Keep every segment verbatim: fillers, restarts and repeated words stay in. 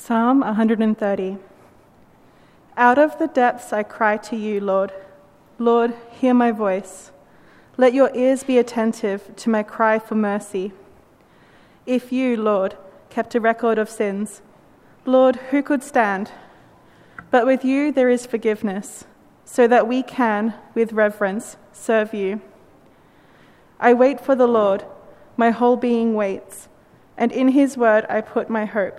Psalm one thirty. Out of the depths I cry to you, Lord. Lord, hear my voice. Let your ears be attentive to my cry for mercy. If you, Lord, kept a record of sins, Lord, who could stand? But with you there is forgiveness, so that we can, with reverence, serve you. I wait for the Lord, my whole being waits, and in his word I put my hope.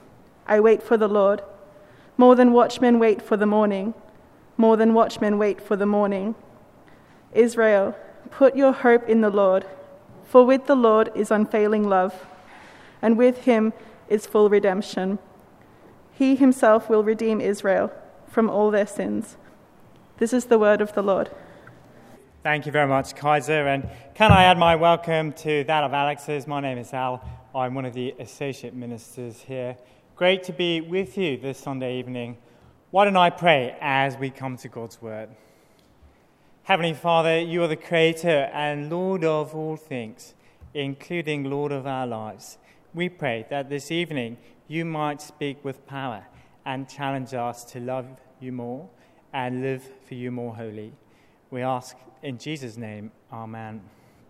I wait for the Lord, more than watchmen wait for the morning, more than watchmen wait for the morning. Israel, put your hope in the Lord, for with the Lord is unfailing love, and with him is full redemption. He himself will redeem Israel from all their sins. This is the word of the Lord. Thank you very much, Kaiser. And can I add my welcome to that of Alex's? My name is Al. I'm one of the associate ministers here. Great to be with you this Sunday evening. Why don't I pray as we come to God's word? Heavenly Father, you are the creator and Lord of all things, including Lord of our lives. We pray that this evening you might speak with power and challenge us to love you more and live for you more wholly. We ask in Jesus' name, amen.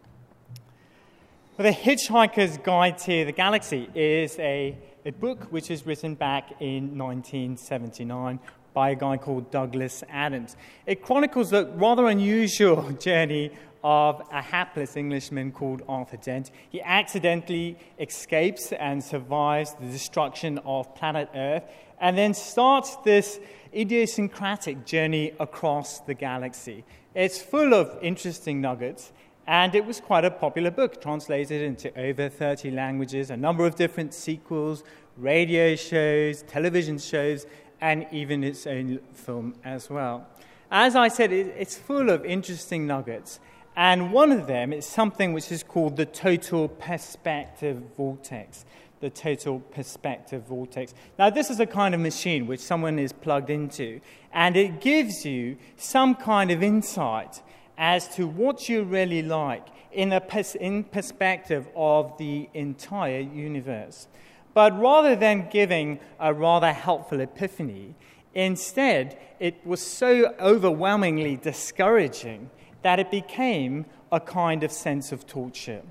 Well, The Hitchhiker's Guide to the Galaxy is a, a book which was written back in nineteen seventy-nine by a guy called Douglas Adams. It chronicles the rather unusual journey of a hapless Englishman called Arthur Dent. He accidentally escapes and survives the destruction of planet Earth and then starts this idiosyncratic journey across the galaxy. It's full of interesting nuggets, and it was quite a popular book, translated into over thirty languages, a number of different sequels, radio shows, television shows, and even its own film as well. As I said, it's full of interesting nuggets, and one of them is something which is called the total perspective vortex. The total perspective vortex. Now, this is a kind of machine which someone is plugged into, and it gives you some kind of insight as to what you really like in a pers- in perspective of the entire universe. But rather than giving a rather helpful epiphany, instead, it was so overwhelmingly discouraging that it became a kind of sense of torture.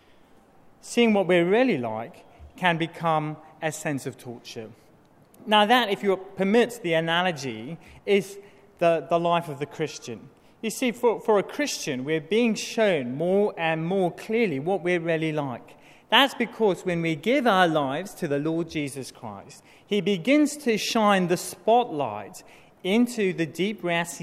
Seeing what we're really like can become a sense of torture. Now that, if you permit the analogy, is the, the life of the Christian. You see, for, for a Christian, we're being shown more and more clearly what we're really like. That's because when we give our lives to the Lord Jesus Christ, he begins to shine the spotlight into the deep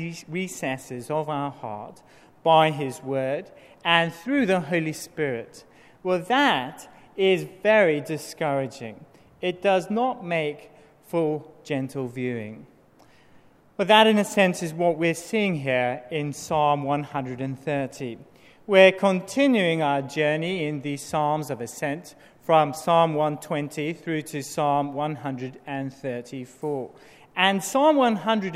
recesses of our heart by his word and through the Holy Spirit. Well, that is very discouraging. It does not make for gentle viewing. But that, in a sense, is what we're seeing here in Psalm one thirty. We're continuing our journey in the Psalms of Ascent from Psalm one twenty through to Psalm one thirty-four. And Psalm one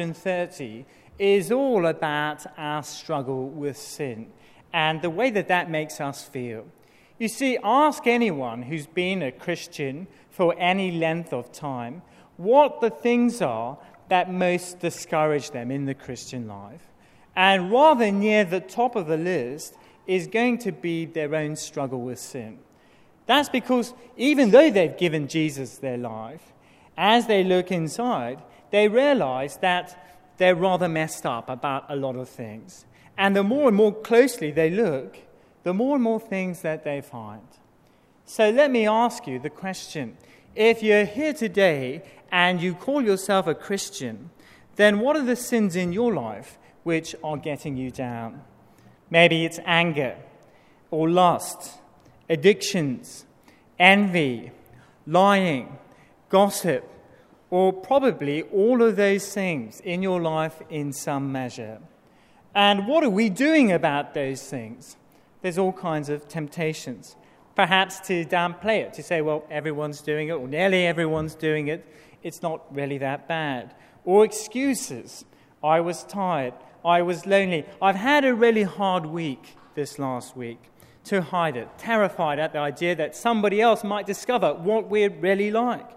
thirty is all about our struggle with sin and the way that that makes us feel. You see, ask anyone who's been a Christian for any length of time what the things are that most discourage them in the Christian life. And rather near the top of the list is going to be their own struggle with sin. That's because even though they've given Jesus their life, as they look inside, they realize that they're rather messed up about a lot of things. And the more and more closely they look, the more and more things that they find. So let me ask you the question. If you're here today and you call yourself a Christian, then what are the sins in your life which are getting you down? Maybe it's anger or lust, addictions, envy, lying, gossip, or probably all of those things in your life in some measure. And what are we doing about those things? There's all kinds of temptations. Perhaps to downplay it, to say, well, everyone's doing it, or nearly everyone's doing it. It's not really that bad. Or excuses. I was tired. I was lonely. I've had a really hard week this last week. To hide it. Terrified at the idea that somebody else might discover what we're really like.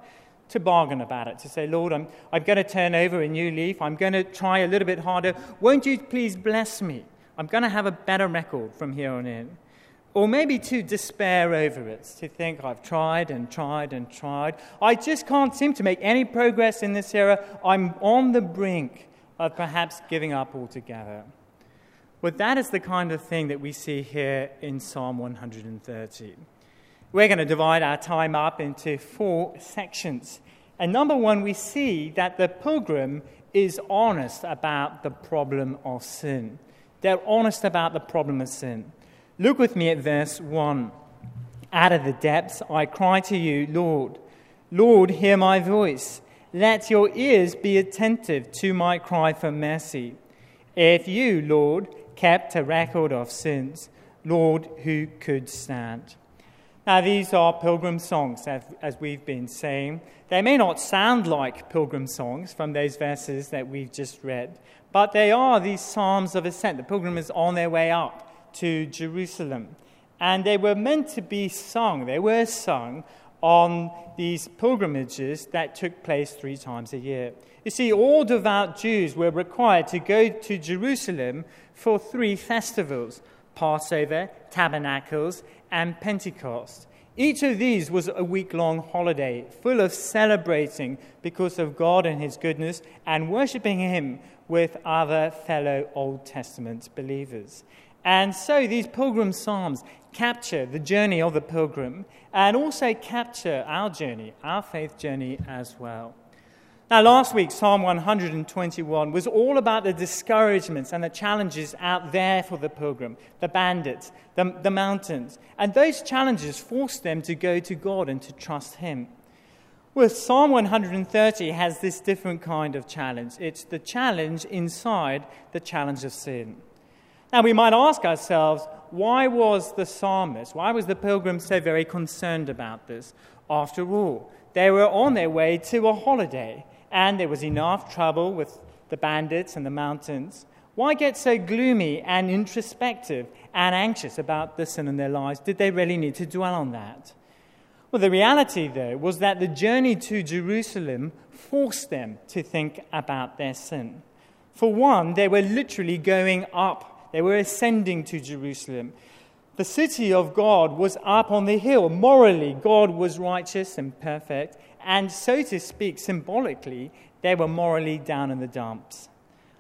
to bargain about it, to say, Lord, I'm, I'm going to turn over a new leaf. I'm going to try a little bit harder. Won't you please bless me? I'm going to have a better record from here on in. Or maybe to despair over it, to think, I've tried and tried and tried. I just can't seem to make any progress in this area. I'm on the brink of perhaps giving up altogether. Well, that is the kind of thing that we see here in Psalm one hundred thirty. We're going to divide our time up into four sections. And number one, we see that the pilgrim is honest about the problem of sin. They're honest about the problem of sin. Look with me at verse one. Out of the depths I cry to you, Lord. Lord, hear my voice. Let your ears be attentive to my cry for mercy. If you, Lord, kept a record of sins, Lord, who could stand? Now, these are pilgrim songs, as, as we've been saying. They may not sound like pilgrim songs from those verses that we've just read, but they are these psalms of ascent. The pilgrim is on their way up to Jerusalem. And they were meant to be sung. They were sung on these pilgrimages that took place three times a year. You see, all devout Jews were required to go to Jerusalem for three festivals: Passover, Tabernacles, and Pentecost. Each of these was a week-long holiday full of celebrating because of God and his goodness and worshipping him with other fellow Old Testament believers. And so these pilgrim psalms capture the journey of the pilgrim and also capture our journey, our faith journey as well. Now, last week, Psalm one hundred twenty-one was all about the discouragements and the challenges out there for the pilgrim, the bandits, the, the mountains. And those challenges forced them to go to God and to trust him. Well, Psalm one hundred thirty has this different kind of challenge. It's the challenge inside the challenge of sin. Now, we might ask ourselves, why was the psalmist, why was the pilgrim so very concerned about this? After all, they were on their way to a holiday, and there was enough trouble with the bandits and the mountains. Why get so gloomy and introspective and anxious about the sin in their lives? Did they really need to dwell on that? Well, the reality, though, was that the journey to Jerusalem forced them to think about their sin. For one, they were literally going up. They were ascending to Jerusalem. The city of God was up on the hill. Morally, God was righteous and perfect. And so to speak, symbolically, they were morally down in the dumps.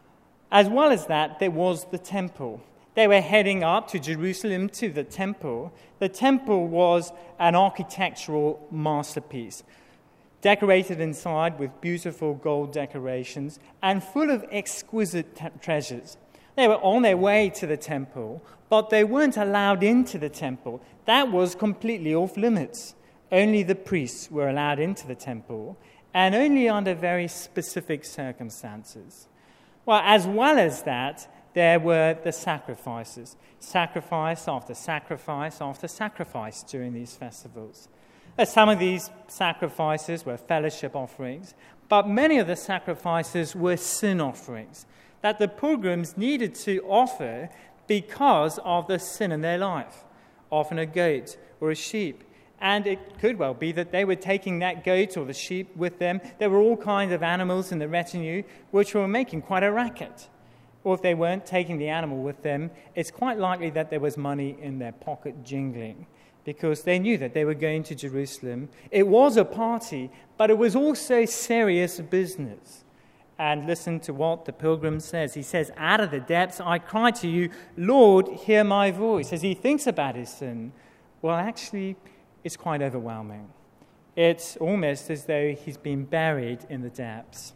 As well as that, there was the temple. They were heading up to Jerusalem, to the temple. The temple was an architectural masterpiece, decorated inside with beautiful gold decorations and full of exquisite te- treasures. They were on their way to the temple, but they weren't allowed into the temple. That was completely off limits. Only the priests were allowed into the temple, and only under very specific circumstances. Well, as well as that, there were the sacrifices. Sacrifice after sacrifice after sacrifice during these festivals. Some of these sacrifices were fellowship offerings, but many of the sacrifices were sin offerings that the pilgrims needed to offer because of the sin in their life, often a goat or a sheep. And it could well be that they were taking that goat or the sheep with them. There were all kinds of animals in the retinue which were making quite a racket. Or if they weren't taking the animal with them, it's quite likely that there was money in their pocket jingling, because they knew that they were going to Jerusalem. It was a party, but it was also serious business. And listen to what the pilgrim says. He says, out of the depths I cry to you, Lord, hear my voice. As he thinks about his sin, well, actually, it's quite overwhelming. It's almost as though he's been buried in the depths.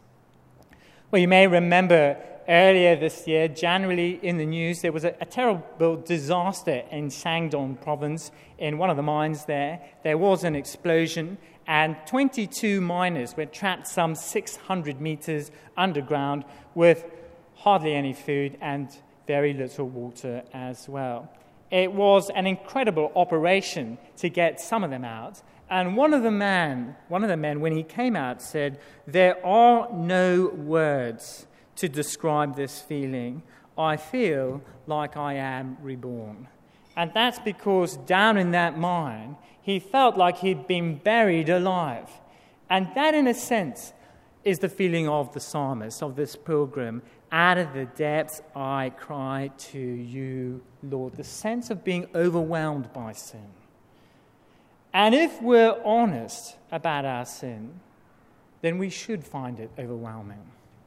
Well, you may remember earlier this year, January, in the news, there was a, a terrible disaster in Shandong province. In one of the mines there, there was an explosion, and twenty-two miners were trapped some six hundred meters underground with hardly any food and very little water as well. It was an incredible operation to get some of them out. And one of the man, one of the men, when he came out, said, "There are no words to describe this feeling. I feel like I am reborn." And that's because down in that mine, he felt like he'd been buried alive. And that, in a sense, is the feeling of the psalmist, of this pilgrim. Out of the depths I cry to you, Lord. The sense of being overwhelmed by sin. And if we're honest about our sin, then we should find it overwhelming.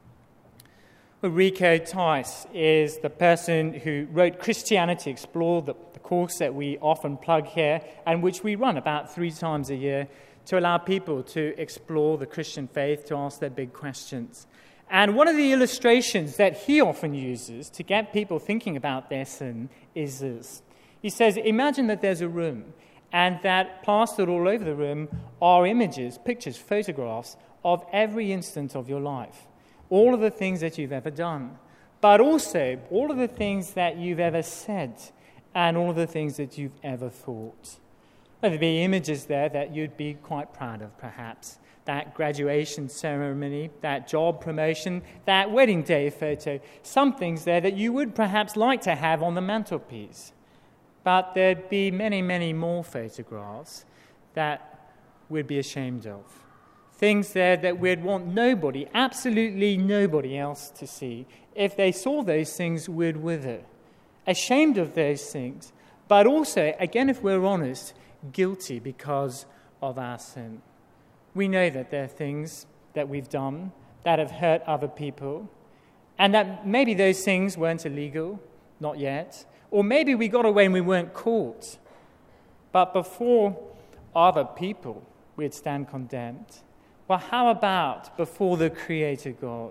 Rico Tice is the person who wrote Christianity Explored, the, the course that we often plug here, and which we run about three times a year to allow people to explore the Christian faith, to ask their big questions. And one of the illustrations that he often uses to get people thinking about their sin is this. He says, imagine that there's a room, and that plastered all over the room are images, pictures, photographs of every instant of your life. All of the things that you've ever done, but also all of the things that you've ever said and all of the things that you've ever thought. There'd be images there that you'd be quite proud of, perhaps. That graduation ceremony, that job promotion, that wedding day photo. Some things there that you would perhaps like to have on the mantelpiece. But there'd be many, many more photographs that we'd be ashamed of. Things there that we'd want nobody, absolutely nobody else to see. If they saw those things, we'd wither. Ashamed of those things, but also, again, if we're honest, guilty because of our sin. We know that there are things that we've done that have hurt other people, and that maybe those things weren't illegal, not yet, or maybe we got away and we weren't caught. But before other people, we'd stand condemned. Well, how about before the Creator God?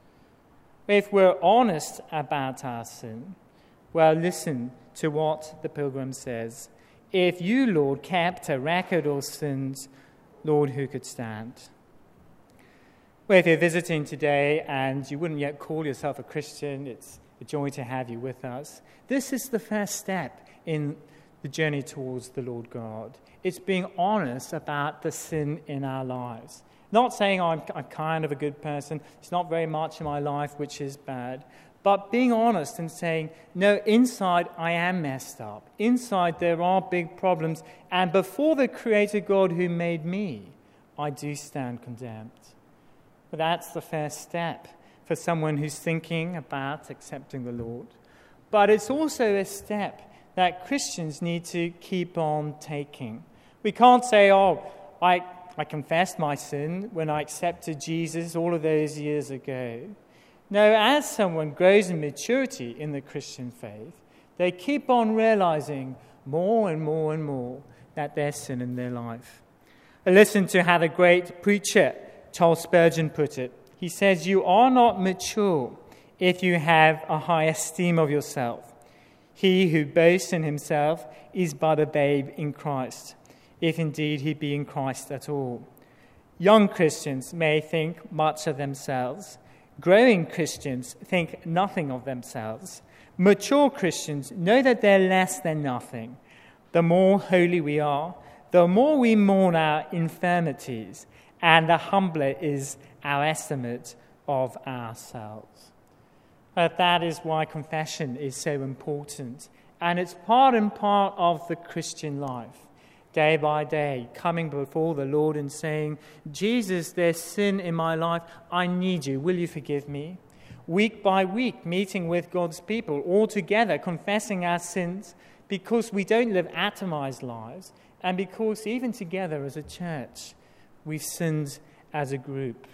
If we're honest about our sin, well, listen to what the pilgrim says. If you, Lord, kept a record of sins, Lord, who could stand? Well, if you're visiting today and you wouldn't yet call yourself a Christian, it's a joy to have you with us. This is the first step in the journey towards the Lord God. It's being honest about the sin in our lives. Not saying I'm, I'm kind of a good person, it's not very much in my life which is bad, but being honest and saying, no, inside I am messed up. Inside there are big problems, and before the Creator God who made me, I do stand condemned. But that's the first step for someone who's thinking about accepting the Lord. But it's also a step that Christians need to keep on taking. We can't say, oh, I... I confessed my sin when I accepted Jesus all of those years ago. No, as someone grows in maturity in the Christian faith, they keep on realizing more and more and more that there's sin in their life. I listened to how the great preacher Charles Spurgeon put it. He says, you are not mature if you have a high esteem of yourself. He who boasts in himself is but a babe in Christ, if indeed he be in Christ at all. Young Christians may think much of themselves. Growing Christians think nothing of themselves. Mature Christians know that they're less than nothing. The more holy we are, the more we mourn our infirmities, and the humbler is our estimate of ourselves. But that is why confession is so important, and it's part and part of the Christian life. Day by day, coming before the Lord and saying, Jesus, there's sin in my life. I need you. Will you forgive me? Week by week, meeting with God's people, all together, confessing our sins, because we don't live atomized lives, and because even together as a church, we've sinned as a group,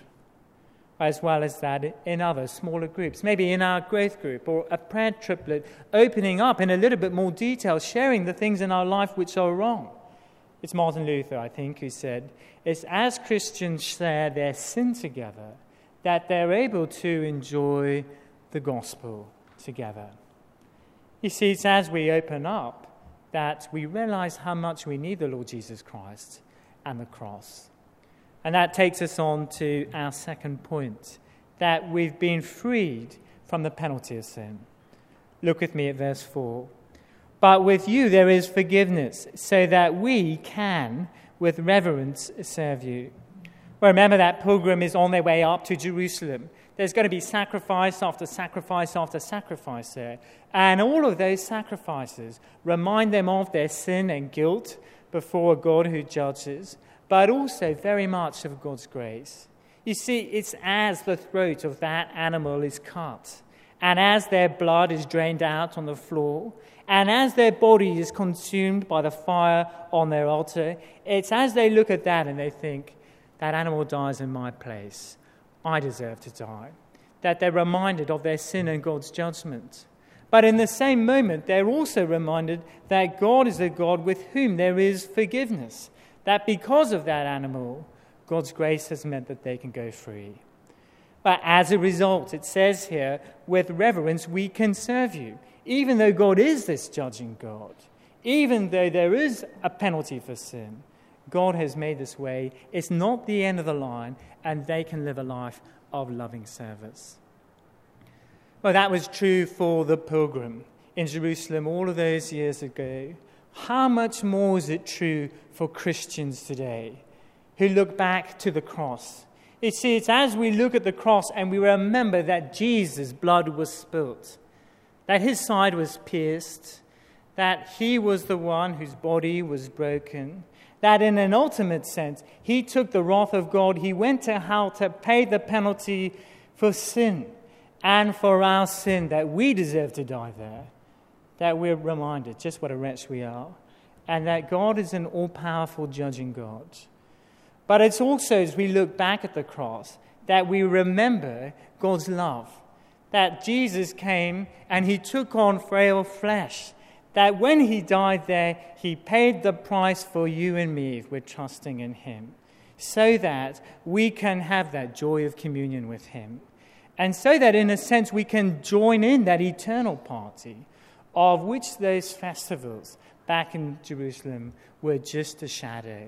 as well as that in other smaller groups, maybe in our growth group or a prayer triplet, opening up in a little bit more detail, sharing the things in our life which are wrong. It's Martin Luther, I think, who said, it's as Christians share their sin together that they're able to enjoy the gospel together. You see, it's as we open up that we realize how much we need the Lord Jesus Christ and the cross. And that takes us on to our second point, that we've been freed from the penalty of sin. Look with me at verse four. But with you there is forgiveness, so that we can, with reverence, serve you. Well, remember that pilgrim is on their way up to Jerusalem. There's going to be sacrifice after sacrifice after sacrifice there. And all of those sacrifices remind them of their sin and guilt before a God who judges. but also very much of God's grace. You see, it's as the throat of that animal is cut, and as their blood is drained out on the floor, and as their body is consumed by the fire on their altar, it's as they look at that and they think, that animal dies in my place. I deserve to die. That they're reminded of their sin and God's judgment. But in the same moment, they're also reminded that God is a God with whom there is forgiveness. That because of that animal, God's grace has meant that they can go free. But as a result, it says here, with reverence, we can serve you. Even though God is this judging God, even though there is a penalty for sin, God has made this way. It's not the end of the line, and they can live a life of loving service. Well, that was true for the pilgrim in Jerusalem all of those years ago. How much more is it true for Christians today who look back to the cross? You see, it's as we look at the cross and we remember that Jesus' blood was spilt, that his side was pierced, that he was the one whose body was broken, that in an ultimate sense, he took the wrath of God. He went to hell to pay the penalty for sin and for our sin, that we deserve to die there, that we're reminded just what a wretch we are, and that God is an all-powerful judging God. But it's also, as we look back at the cross, that we remember God's love, that Jesus came and he took on frail flesh, that when he died there, he paid the price for you and me if we're trusting in him, so that we can have that joy of communion with him. And so that, in a sense, we can join in that eternal party, of which those festivals back in Jerusalem were just a shadow.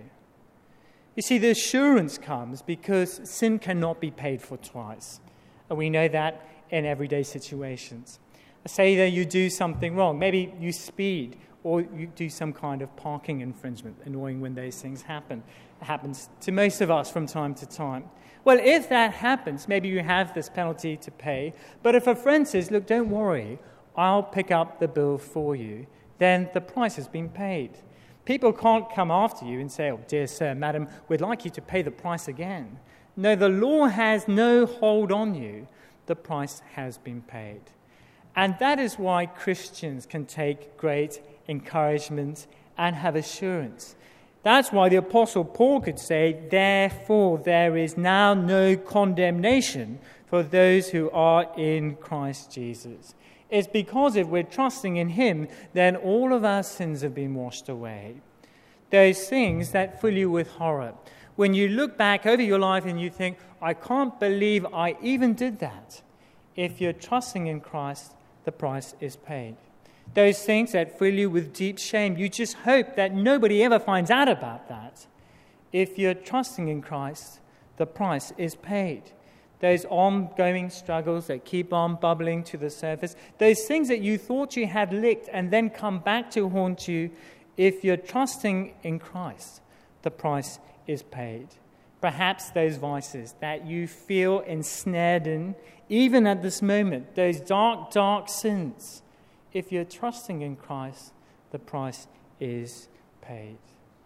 You see, the assurance comes because sin cannot be paid for twice. And we know that in everyday situations. Say that you do something wrong. Maybe you speed or you do some kind of parking infringement, annoying when those things happen. It happens to most of us from time to time. Well, if that happens, maybe you have this penalty to pay. But if a friend says, look, don't worry, I'll pick up the bill for you, then the price has been paid. People can't come after you and say, oh, dear sir, madam, we'd like you to pay the price again. No, the law has no hold on you. The price has been paid. And that is why Christians can take great encouragement and have assurance. That's why the Apostle Paul could say, therefore there is now no condemnation for those who are in Christ Jesus. It's because if we're trusting in him, then all of our sins have been washed away. Those things that fill you with horror. When you look back over your life and you think, I can't believe I even did that. If you're trusting in Christ, the price is paid. Those things that fill you with deep shame, you just hope that nobody ever finds out about that. If you're trusting in Christ, the price is paid. Those ongoing struggles that keep on bubbling to the surface, those things that you thought you had licked and then come back to haunt you, if you're trusting in Christ, the price is paid. Perhaps those vices that you feel ensnared in, even at this moment, those dark, dark sins, if you're trusting in Christ, the price is paid.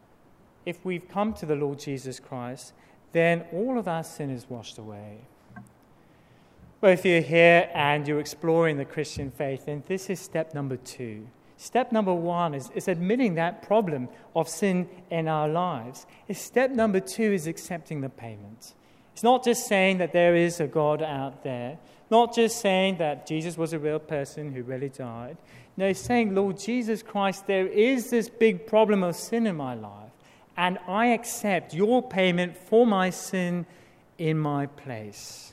If we've come to the Lord Jesus Christ, then all of our sin is washed away. Well, if you're here and you're exploring the Christian faith, then this is step number two. Step number one is, is admitting that problem of sin in our lives. Step number two is accepting the payment. It's not just saying that there is a God out there, not just saying that Jesus was a real person who really died. No, it's saying, Lord Jesus Christ, there is this big problem of sin in my life, and I accept your payment for my sin in my place.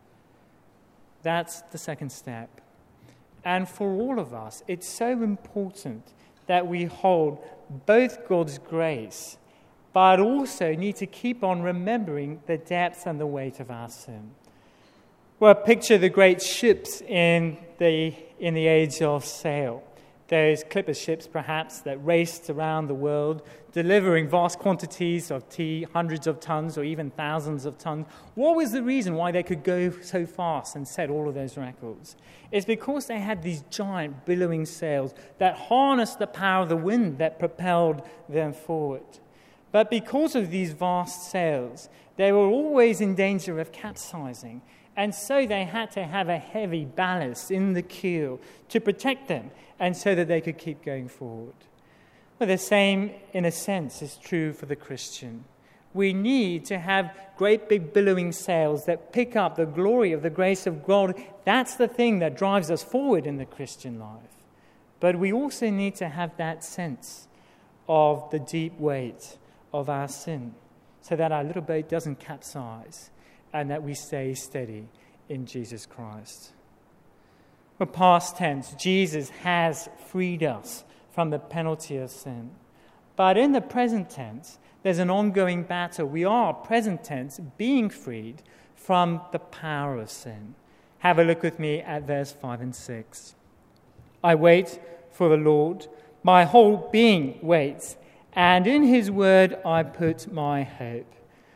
That's the second step. And for all of us, it's so important that we hold both God's grace, but also need to keep on remembering the depth and the weight of our sin. Well, picture the great ships in the in the age of sail. Those clipper ships, perhaps, that raced around the world, delivering vast quantities of tea, hundreds of tons or even thousands of tons. What was the reason why they could go so fast and set all of those records? It's because they had these giant billowing sails that harnessed the power of the wind that propelled them forward. But because of these vast sails, they were always in danger of capsizing. And so they had to have a heavy ballast in the keel to protect them and so that they could keep going forward. Well, the same, in a sense, is true for the Christian. We need to have great big billowing sails that pick up the glory of the grace of God. That's the thing that drives us forward in the Christian life. But we also need to have that sense of the deep weight of our sin so that our little boat doesn't capsize and that we stay steady in Jesus Christ. For past tense, Jesus has freed us from the penalty of sin. But in the present tense, there's an ongoing battle. We are, present tense, being freed from the power of sin. Have a look with me at verse five and six. I wait for the Lord, my whole being waits, and in his word I put my hope.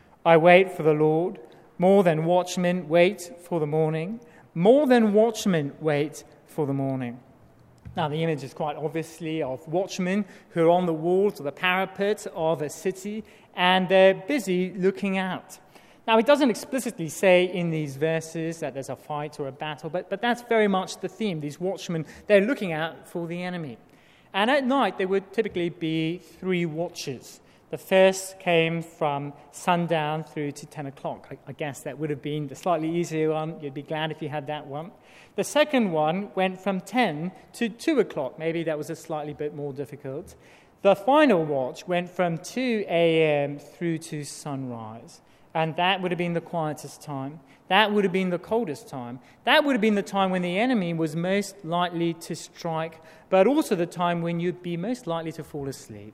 I wait for the Lord, more than watchmen wait for the morning, more than watchmen wait for the morning. Now, the image is quite obviously of watchmen who are on the walls or the parapet of a city, and they're busy looking out. Now, it doesn't explicitly say in these verses that there's a fight or a battle, but, but that's very much the theme. These watchmen, they're looking out for the enemy. And at night, there would typically be three watches. The first came from sundown through to ten o'clock. I, I guess that would have been the slightly easier one. You'd be glad if you had that one. The second one went from ten to two o'clock. Maybe that was a slightly bit more difficult. The final watch went from two a.m. through to sunrise. And that would have been the quietest time. That would have been the coldest time. That would have been the time when the enemy was most likely to strike, but also the time when you'd be most likely to fall asleep.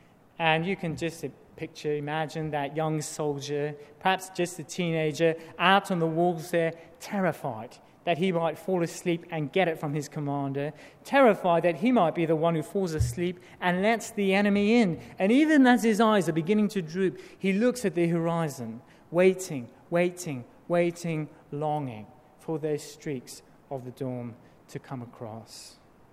And you can just picture, imagine that young soldier, perhaps just a teenager, out on the walls there, terrified that he might fall asleep and get it from his commander, terrified that he might be the one who falls asleep and lets the enemy in. And even as his eyes are beginning to droop, he looks at the horizon, waiting, waiting, waiting, longing for those streaks of the dawn to come across.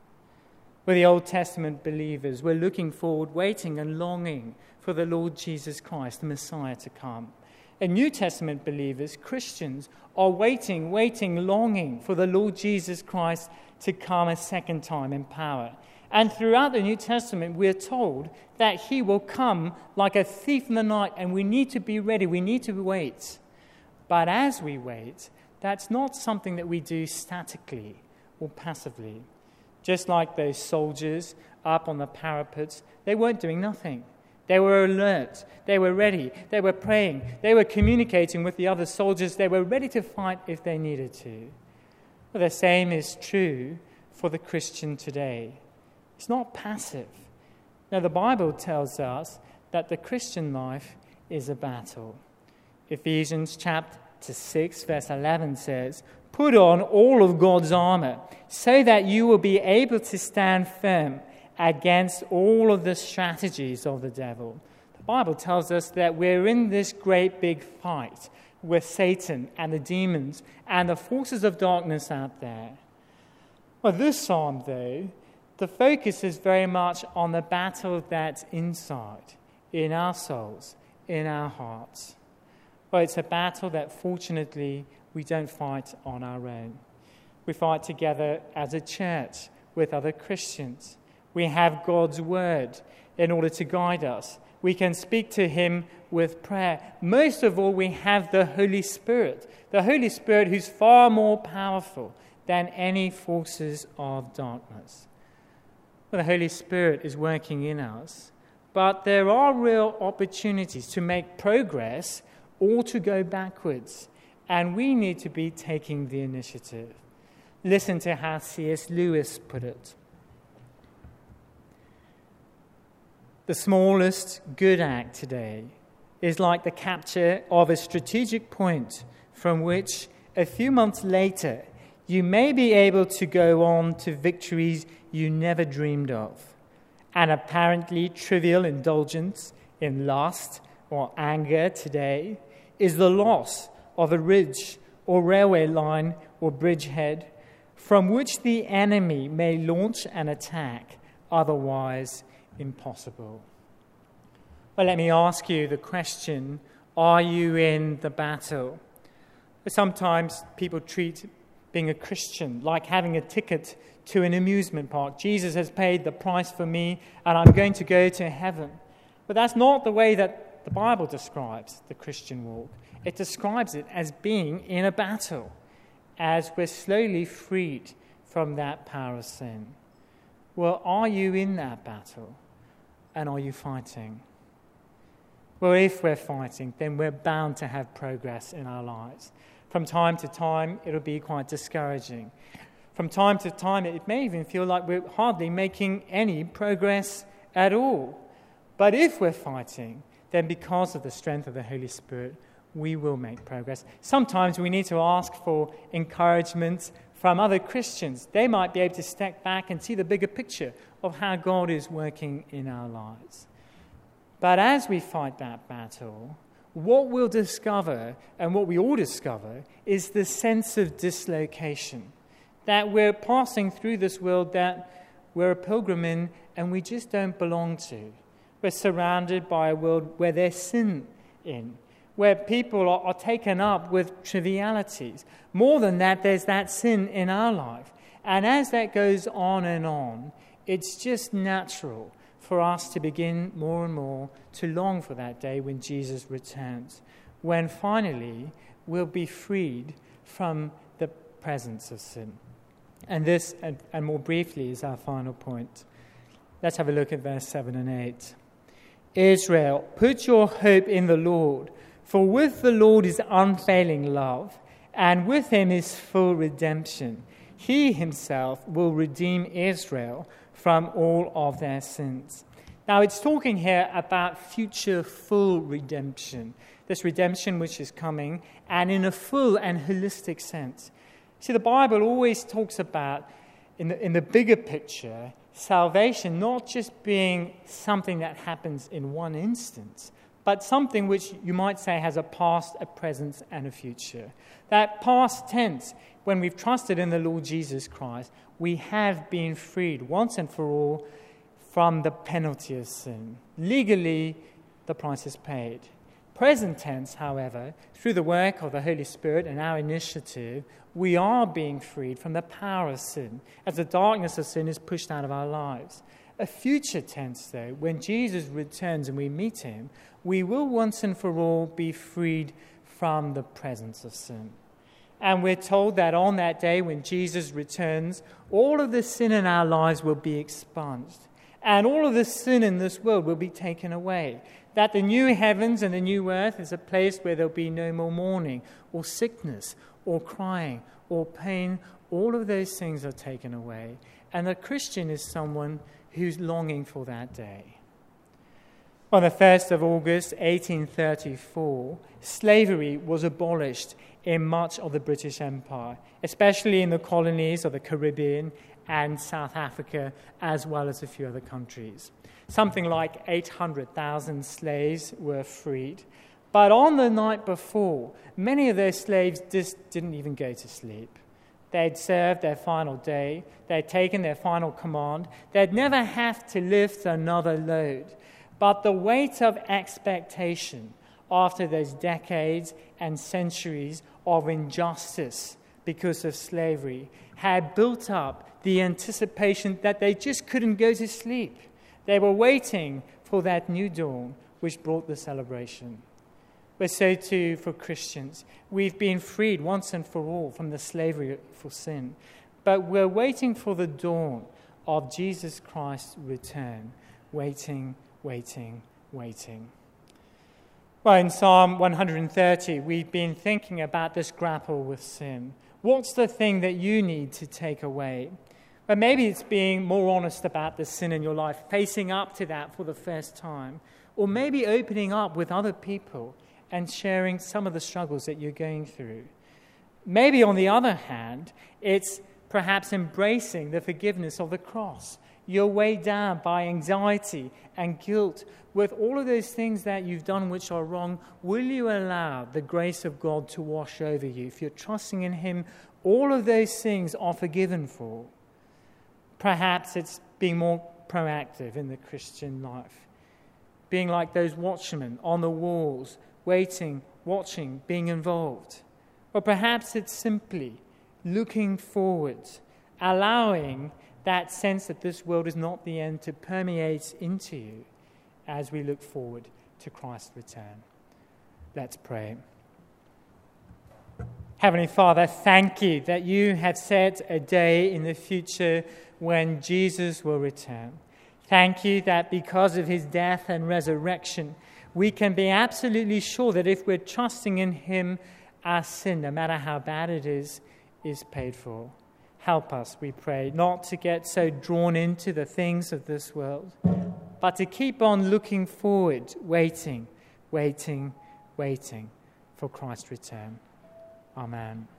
We're the Old Testament believers. We're looking forward, waiting and longing for the Lord Jesus Christ, the Messiah, to come. And New Testament believers, Christians, are waiting, waiting, longing for the Lord Jesus Christ to come a second time in power. And throughout the New Testament, we're told that he will come like a thief in the night, and we need to be ready. We need to wait. But as we wait, that's not something that we do statically or passively. Just like those soldiers up on the parapets, they weren't doing nothing. They were alert. They were ready. They were praying. They were communicating with the other soldiers. They were ready to fight if they needed to. Well, the same is true for the Christian today. It's not passive. Now, the Bible tells us that the Christian life is a battle. Ephesians chapter six, verse eleven says, "Put on all of God's armor, so that you will be able to stand firm against all of the strategies of the devil." The Bible tells us that we're in this great big fight with Satan and the demons and the forces of darkness out there. Well, this psalm, though, the focus is very much on the battle that's inside, in our souls, in our hearts. Well, it's a battle that, fortunately, we don't fight on our own. We fight together as a church with other Christians. We have God's word in order to guide us. We can speak to him with prayer. Most of all, we have the Holy Spirit, the Holy Spirit who's far more powerful than any forces of darkness. Well, the Holy Spirit is working in us, but there are real opportunities to make progress or to go backwards, and we need to be taking the initiative. Listen to how C S Lewis put it. The smallest good act today is like the capture of a strategic point from which a few months later you may be able to go on to victories you never dreamed of. An apparently trivial indulgence in lust or anger today is the loss of a ridge or railway line or bridgehead from which the enemy may launch an attack otherwise impossible. Well, let me ask you the question, are you in the battle? Sometimes people treat being a Christian like having a ticket to an amusement park. Jesus has paid the price for me, and I'm going to go to heaven. But that's not the way that the Bible describes the Christian walk. It describes it as being in a battle, as we're slowly freed from that power of sin. Well, are you in that battle? And are you fighting? Well, if we're fighting, then we're bound to have progress in our lives. From time to time, it'll be quite discouraging. From time to time, it may even feel like we're hardly making any progress at all. But if we're fighting, then because of the strength of the Holy Spirit, we will make progress. Sometimes we need to ask for encouragement from other Christians. They might be able to step back and see the bigger picture of how God is working in our lives. But as we fight that battle, what we'll discover, and what we all discover, is the sense of dislocation. That we're passing through this world that we're a pilgrim in and we just don't belong to. We're surrounded by a world where there's sin in, where people are, are taken up with trivialities. More than that, there's that sin in our life. And as that goes on and on, it's just natural for us to begin more and more to long for that day when Jesus returns, when finally we'll be freed from the presence of sin. And this, and, and more briefly, is our final point. Let's have a look at verse seven and eight. Israel, put your hope in the Lord, for with the Lord is unfailing love, and with him is full redemption. He himself will redeem Israel from all of their sins. Now, it's talking here about future full redemption, this redemption which is coming, and in a full and holistic sense. See, the Bible always talks about, in the, in the bigger picture, salvation not just being something that happens in one instance, but something which you might say has a past, a present, and a future. That past tense, when we've trusted in the Lord Jesus Christ, we have been freed once and for all from the penalty of sin. Legally, the price is paid. Present tense, however, through the work of the Holy Spirit and our initiative, we are being freed from the power of sin as the darkness of sin is pushed out of our lives. A future tense, though, when Jesus returns and we meet him, we will once and for all be freed from the presence of sin. And we're told that on that day when Jesus returns, all of the sin in our lives will be expunged. And all of the sin in this world will be taken away. That the new heavens and the new earth is a place where there'll be no more mourning or sickness or crying or pain. All of those things are taken away. And the Christian is someone who's longing for that day. On the first of August, eighteen thirty-four, slavery was abolished in much of the British Empire, especially in the colonies of the Caribbean and South Africa, as well as a few other countries. Something like eight hundred thousand slaves were freed. But on the night before, many of those slaves just didn't even go to sleep. They'd served their final day. They'd taken their final command. They'd never have to lift another load. But the weight of expectation after those decades and centuries of injustice because of slavery had built up the anticipation that they just couldn't go to sleep. They were waiting for that new dawn which brought the celebration. But so too for Christians. We've been freed once and for all from the slavery for sin. But we're waiting for the dawn of Jesus Christ's return. Waiting, waiting, waiting. Well, in Psalm one hundred thirty, we've been thinking about this grapple with sin. What's the thing that you need to take away? But maybe it's being more honest about the sin in your life, facing up to that for the first time. Or maybe opening up with other people and sharing some of the struggles that you're going through. Maybe, on the other hand, it's perhaps embracing the forgiveness of the cross. You're weighed down by anxiety and guilt with all of those things that you've done which are wrong. Will you allow the grace of God to wash over you? If you're trusting in him, all of those things are forgiven for. Perhaps it's being more proactive in the Christian life, being like those watchmen on the walls, waiting, watching, being involved. Or perhaps it's simply looking forward, allowing that sense that this world is not the end to permeate into you as we look forward to Christ's return. Let's pray. Heavenly Father, thank you that you have set a day in the future when Jesus will return. Thank you that because of his death and resurrection, we can be absolutely sure that if we're trusting in him, our sin, no matter how bad it is, is paid for. Help us, we pray, not to get so drawn into the things of this world, but to keep on looking forward, waiting, waiting, waiting for Christ's return. Amen.